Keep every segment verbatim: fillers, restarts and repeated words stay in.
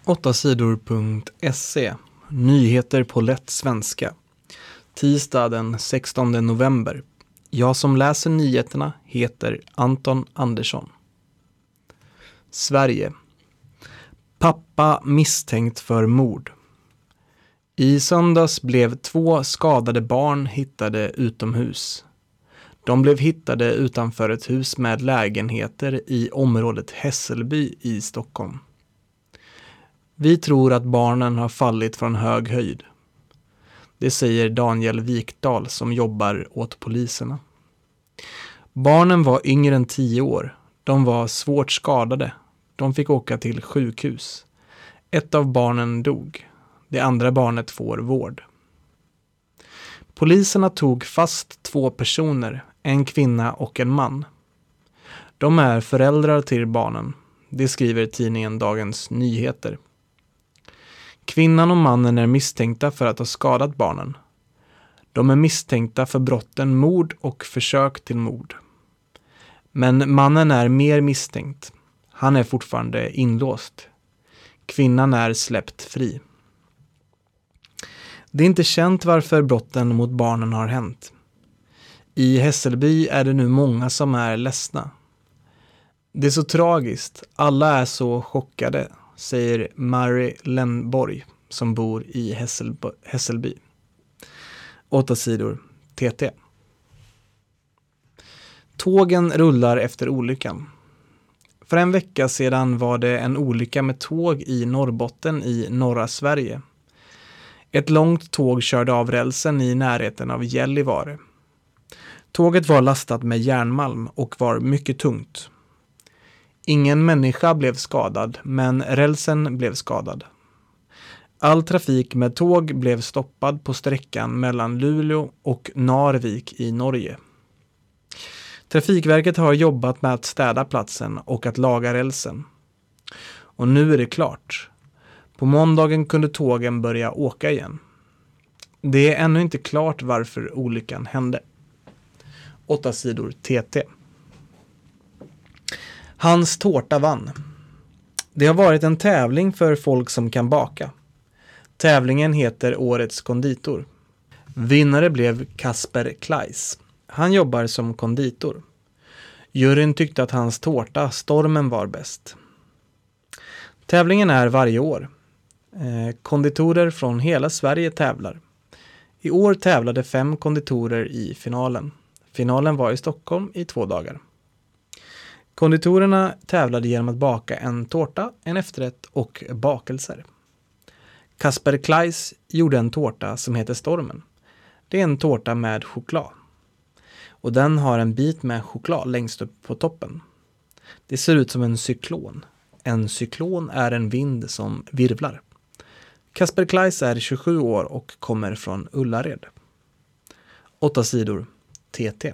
åtta sidor punkt se. Nyheter på lätt svenska. Tisdag den sextonde november. Jag som läser nyheterna heter Anton Andersson. Sverige. Pappa misstänkt för mord. I söndags blev två skadade barn hittade utomhus. De blev hittade utanför ett hus med lägenheter i området Hässelby i Stockholm. Vi tror att barnen har fallit från hög höjd. Det säger Daniel Wikdahl som jobbar åt poliserna. Barnen var yngre än tio år. De var svårt skadade. De fick åka till sjukhus. Ett av barnen dog. Det andra barnet får vård. Poliserna tog fast två personer, en kvinna och en man. De är föräldrar till barnen. Det skriver tidningen Dagens Nyheter. Kvinnan och mannen är misstänkta för att ha skadat barnen. De är misstänkta för brotten mord och försök till mord. Men mannen är mer misstänkt. Han är fortfarande inlåst. Kvinnan är släppt fri. Det är inte känt varför brotten mot barnen har hänt. I Hässelby är det nu många som är ledsna. Det är så tragiskt. Alla är så chockade, säger Mary Lenborg som bor i Hässelby. Hässelby. Åtta sidor T T. Tågen rullar efter olyckan. För en vecka sedan var det en olycka med tåg i Norrbotten i norra Sverige. Ett långt tåg körde av rälsen i närheten av Gällivare. Tåget var lastat med järnmalm och var mycket tungt. Ingen människa blev skadad, men rälsen blev skadad. All trafik med tåg blev stoppad på sträckan mellan Luleå och Narvik i Norge. Trafikverket har jobbat med att städa platsen och att laga rälsen. Och nu är det klart. På måndagen kunde tågen börja åka igen. Det är ännu inte klart varför olyckan hände. Åtta sidor T T. Hans tårta vann. Det har varit en tävling för folk som kan baka. Tävlingen heter Årets konditor. Vinnare blev Kasper Kleis. Han jobbar som konditor. Juryn tyckte att hans tårta Stormen var bäst. Tävlingen är varje år. Eh, konditorer från hela Sverige tävlar. I år tävlade fem konditorer i finalen. Finalen var i Stockholm i två dagar. Konditorerna tävlade genom att baka en tårta, en efterrätt och bakelser. Kasper Kleis gjorde en tårta som heter Stormen. Det är en tårta med choklad. Och den har en bit med choklad längst upp på toppen. Det ser ut som en cyklon. En cyklon är en vind som virvlar. Kasper Kleis är tjugosju år och kommer från Ullared. Åtta sidor T T.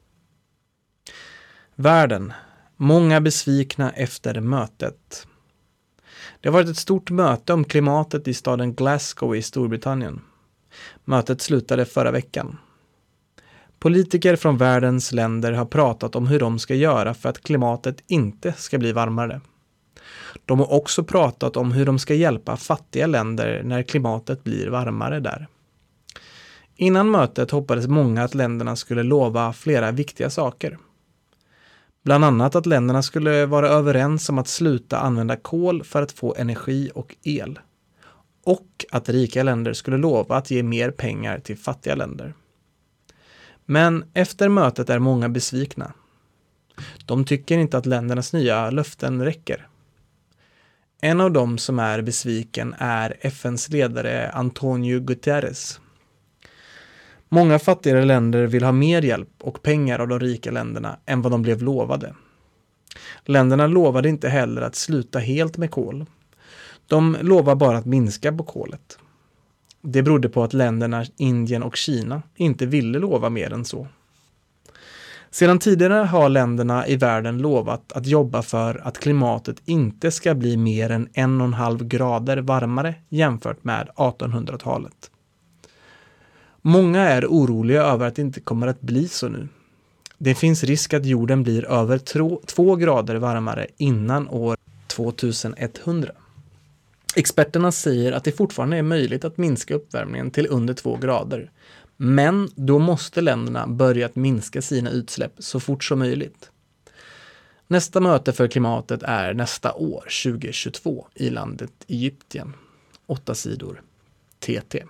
Världen. Många besvikna efter mötet. Det har varit ett stort möte om klimatet i staden Glasgow i Storbritannien. Mötet slutade förra veckan. Politiker från världens länder har pratat om hur de ska göra för att klimatet inte ska bli varmare. De har också pratat om hur de ska hjälpa fattiga länder när klimatet blir varmare där. Innan mötet hoppades många att länderna skulle lova flera viktiga saker. Bland annat att länderna skulle vara överens om att sluta använda kol för att få energi och el. Och att rika länder skulle lova att ge mer pengar till fattiga länder. Men efter mötet är många besvikna. De tycker inte att ländernas nya löften räcker. En av dem som är besviken är F N:s ledare Antonio Guterres. Många fattigare länder vill ha mer hjälp och pengar av de rika länderna än vad de blev lovade. Länderna lovade inte heller att sluta helt med kol. De lovade bara att minska på kolet. Det berodde på att länderna Indien och Kina inte ville lova mer än så. Sedan tidigare har länderna i världen lovat att jobba för att klimatet inte ska bli mer än en och en halv grader varmare jämfört med artonhundratalet. Många är oroliga över att det inte kommer att bli så nu. Det finns risk att jorden blir över två grader varmare innan år tvåtusenetthundra. Experterna säger att det fortfarande är möjligt att minska uppvärmningen till under två grader. Men då måste länderna börja att minska sina utsläpp så fort som möjligt. Nästa möte för klimatet är nästa år, tjugohundratjugotvå, i landet Egypten. Åtta sidor. T T.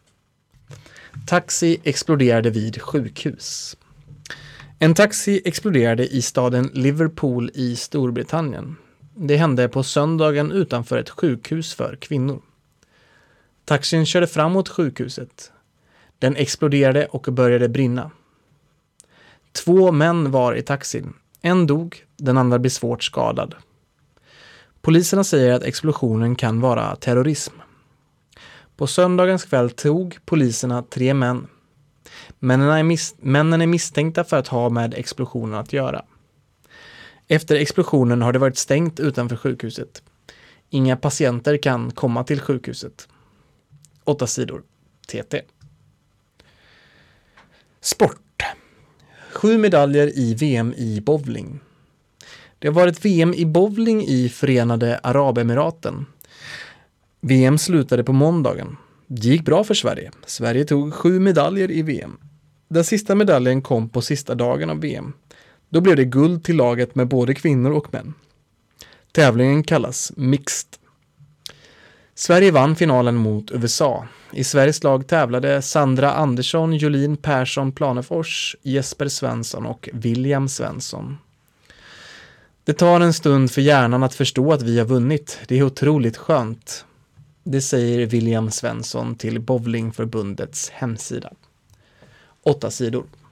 Taxi exploderade vid sjukhus. En taxi exploderade i staden Liverpool i Storbritannien. Det hände på söndagen utanför ett sjukhus för kvinnor. Taxin körde fram mot sjukhuset. Den exploderade och började brinna. Två män var i taxin. En dog, den andra blev svårt skadad. Poliserna säger att explosionen kan vara terrorism. På söndagens kväll tog poliserna tre män. Männen är, mis- männen är misstänkta för att ha med explosionen att göra. Efter explosionen har det varit stängt utanför sjukhuset. Inga patienter kan komma till sjukhuset. Åtta sidor. T T. Sport. Sju medaljer i V M i bowling. Det har varit V M i bowling i Förenade Arabemiraten. V M slutade på måndagen. Det gick bra för Sverige. Sverige tog sju medaljer i V M. Den sista medaljen kom på sista dagen av V M. Då blev det guld till laget med både kvinnor och män. Tävlingen kallas mixed. Sverige vann finalen mot U S A. I Sveriges lag tävlade Sandra Andersson, Jolin Persson Planefors, Jesper Svensson och William Svensson. Det tar en stund för hjärnan att förstå att vi har vunnit. Det är otroligt skönt. Det säger William Svensson till Bowlingförbundets hemsida. Åtta sidor.